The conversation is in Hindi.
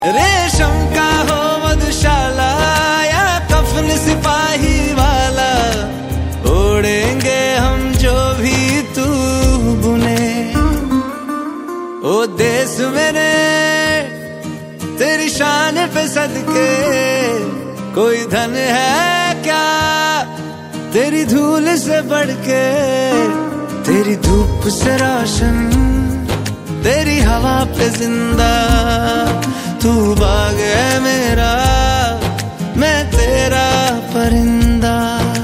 रेशम का हो मधुशाला या कफन सिपाही वाला, ओढ़ेंगे हम जो भी तू बुने। ओ देश मेरे तेरी शान पे सदके, कोई धन है क्या तेरी धूल से बढ़ के। तेरी धूप से रोशन, तेरी हवा पे जिंदा, तू बाग है मेरा।